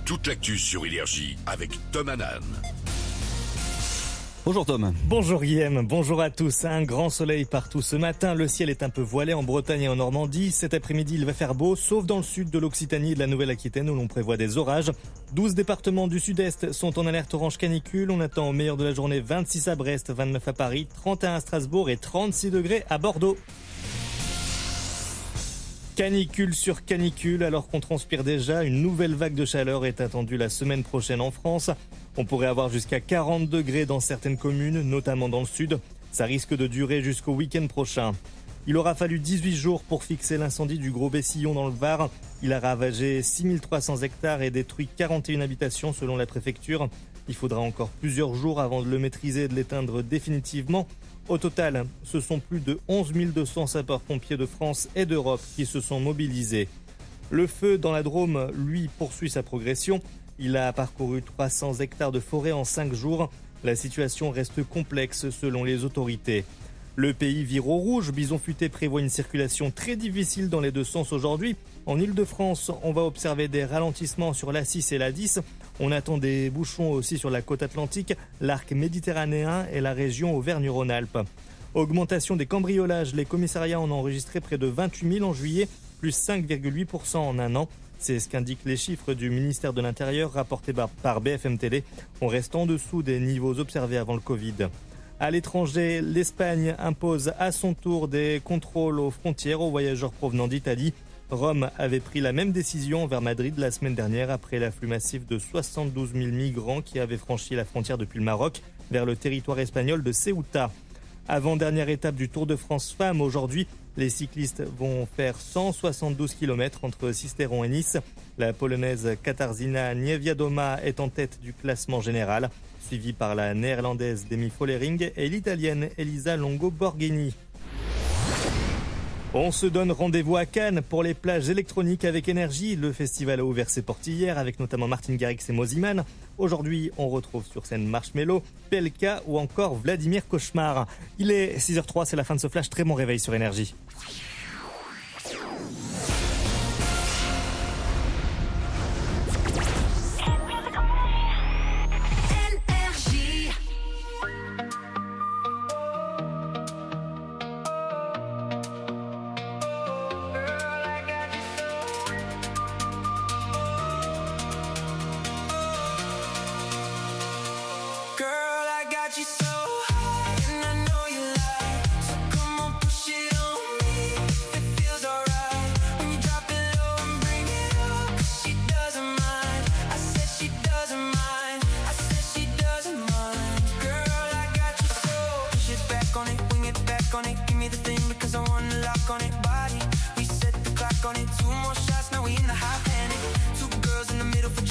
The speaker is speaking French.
toute l'actu sur Énergie avec Tom Hanan. Bonjour Tom. Bonjour Guillaume, bonjour à tous. Un grand soleil partout ce matin. Le ciel est un peu voilé en Bretagne et en Normandie. Cet après-midi, il va faire beau, sauf dans le sud de l'Occitanie et de la Nouvelle-Aquitaine où l'on prévoit des orages. 12 départements du sud-est sont en alerte orange canicule. On attend au meilleur de la journée 26 à Brest, 29 à Paris, 31 à Strasbourg et 36 degrés à Bordeaux. Canicule sur canicule, alors qu'on transpire déjà, une nouvelle vague de chaleur est attendue la semaine prochaine en France. On pourrait avoir jusqu'à 40 degrés dans certaines communes, notamment dans le sud. Ça risque de durer jusqu'au week-end prochain. Il aura fallu 18 jours pour fixer l'incendie du Gros Bessillon dans le Var. Il a ravagé 6300 hectares et détruit 41 habitations selon la préfecture. Il faudra encore plusieurs jours avant de le maîtriser et de l'éteindre définitivement. Au total, ce sont plus de 11 200 sapeurs-pompiers de France et d'Europe qui se sont mobilisés. Le feu dans la Drôme, lui, poursuit sa progression. Il a parcouru 300 hectares de forêt en 5 jours. La situation reste complexe selon les autorités. Le pays vire au rouge. Bison Futé prévoit une circulation très difficile dans les deux sens aujourd'hui. En Ile-de-France, on va observer des ralentissements sur l'A6 et l'A10. On attend des bouchons aussi sur la côte atlantique, l'arc méditerranéen et la région Auvergne-Rhône-Alpes. Augmentation des cambriolages. Les commissariats en ont enregistré près de 28 000 en juillet, plus 5,8% en un an. C'est ce qu'indiquent les chiffres du ministère de l'Intérieur rapportés par BFM TV. On reste en dessous des niveaux observés avant le Covid. À l'étranger, l'Espagne impose à son tour des contrôles aux frontières aux voyageurs provenant d'Italie. Rome avait pris la même décision vers Madrid la semaine dernière après l'afflux massif de 72 000 migrants qui avaient franchi la frontière depuis le Maroc vers le territoire espagnol de Ceuta. Avant-dernière étape du Tour de France Femmes aujourd'hui, les cyclistes vont faire 172 km entre Sisteron et Nice. La polonaise Katarzyna Niewiadoma est en tête du classement général, suivie par la néerlandaise Demi Follering et l'italienne Elisa Longo Borghini. On se donne rendez-vous à Cannes pour les plages électroniques avec Énergie. Le festival a ouvert ses portes hier avec notamment Martin Garrix et Moziman. Aujourd'hui, on retrouve sur scène Marshmello, PLK ou encore Vladimir Cauchemar. Il est 6h03, c'est la fin de ce flash. Très bon réveil sur Énergie. On it, 2 more shots, now we in the hot panic. 2 girls in the middle for